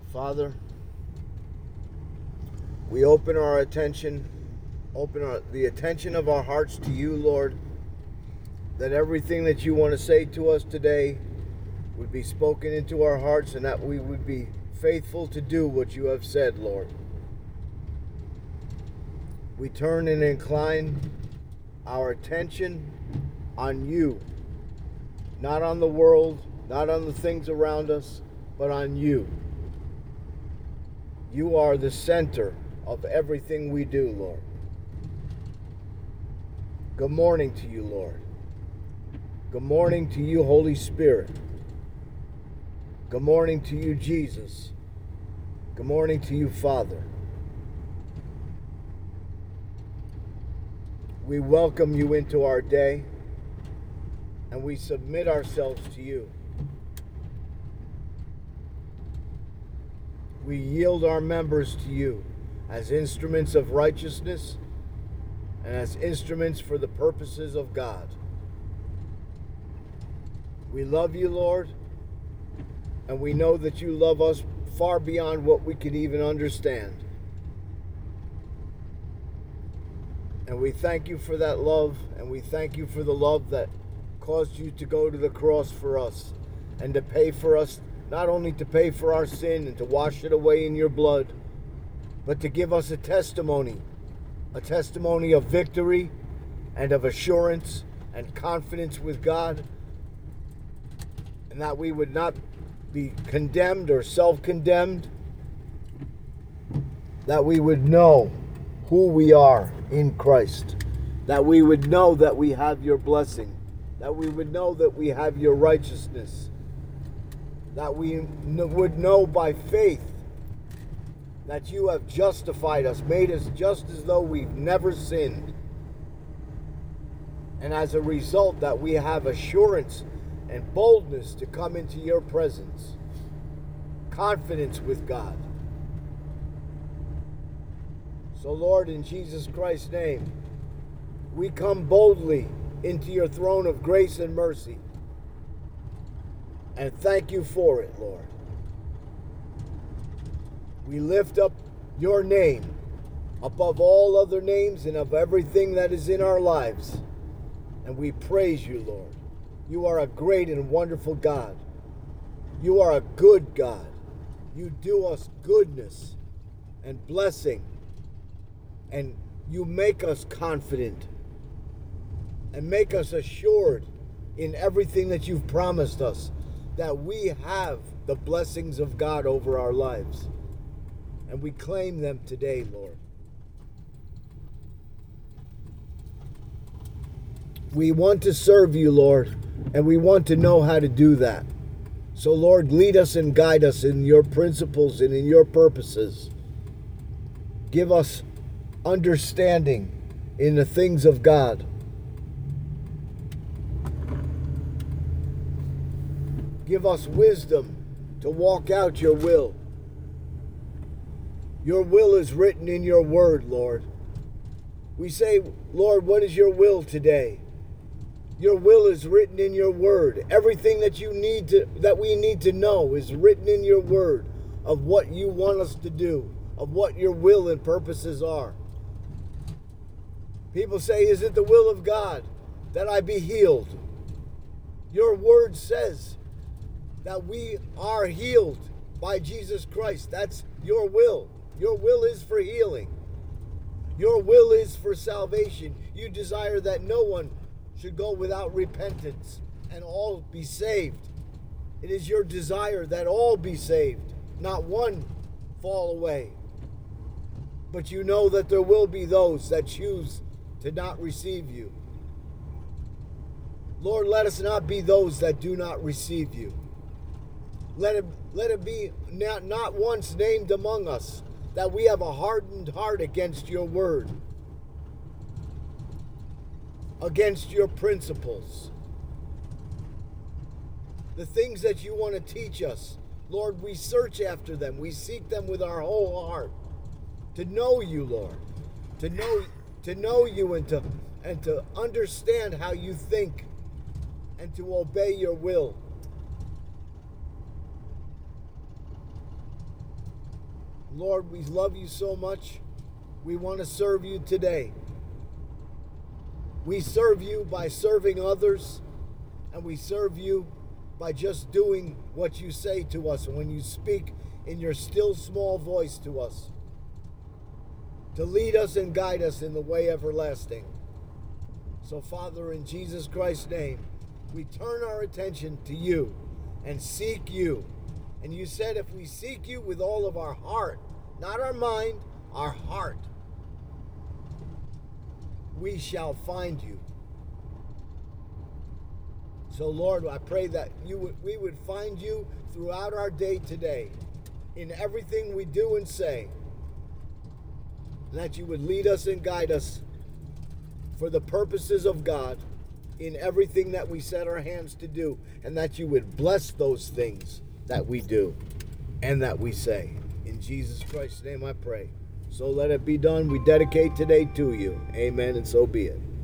Father, we open the attention of our hearts to you, Lord, that everything that you want to say to us today would be spoken into our hearts and that we would be faithful to do what you have said, Lord. We turn and incline our attention on you, not on the world, not on the things around us, but on you. You are the center of everything we do, Lord. Good morning to you, Lord. Good morning to you, Holy Spirit. Good morning to you, Jesus. Good morning to you, Father. We welcome you into our day, and we submit ourselves to you. We yield our members to you as instruments of righteousness and as instruments for the purposes of God. We love you, Lord, and we know that you love us far beyond what we can even understand. And we thank you for that love, and we thank you for the love that caused you to go to the cross for us and to pay for us, not only to pay for our sin and to wash it away in your blood, but to give us a testimony of victory and of assurance and confidence with God, and that we would not be condemned or self-condemned, that we would know who we are in Christ, that we would know that we have your blessing, that we would know that we have your righteousness, that we would know by faith that you have justified us, made us just as though we've never sinned. And as a result, that we have assurance and boldness to come into your presence, confidence with God. So, Lord, in Jesus Christ's name, we come boldly into your throne of grace and mercy. And thank you for it, Lord. We lift up your name above all other names and of everything that is in our lives. And we praise you, Lord. You are a great and wonderful God. You are a good God. You do us goodness and blessing. And you make us confident and make us assured in everything that you've promised us, that we have the blessings of God over our lives. And we claim them today, Lord. We want to serve you, Lord, and we want to know how to do that. So, Lord, lead us and guide us in your principles and in your purposes. Give us understanding in the things of God. Give us wisdom to walk out your will. Your will is written in your word, Lord. We say, Lord, what is your will today? Your will is written in your word. Everything that we need to know is written in your word of what you want us to do, of what your will and purposes are. People say, is it the will of God that I be healed? Your word says that we are healed by Jesus Christ. That's your will. Your will is for healing. Your will is for salvation. You desire that no one should go without repentance and all be saved. It is your desire that all be saved, not one fall away. But you know that there will be those that choose to not receive you. Lord, let us not be those that do not receive you. Let it be not once named among us that we have a hardened heart against your word, against your principles. The things that you want to teach us, Lord, we search after them. We seek them with our whole heart. To know you, Lord. To know you and to understand how you think and to obey your will. Lord, we love you so much. We want to serve you today. We serve you by serving others, and we serve you by just doing what you say to us, and when you speak in your still small voice to us, to lead us and guide us in the way everlasting. So, Father, in Jesus Christ's name, we turn our attention to you and seek you. And you said if we seek you with all of our heart, not our mind, our heart, we shall find you. So, Lord, I pray that we would find you throughout our day today, in everything we do and say, and that you would lead us and guide us for the purposes of God in everything that we set our hands to do, and that you would bless those things that we do and that we say. In Jesus Christ's name I pray. So let it be done. We dedicate today to you. Amen, and so be it.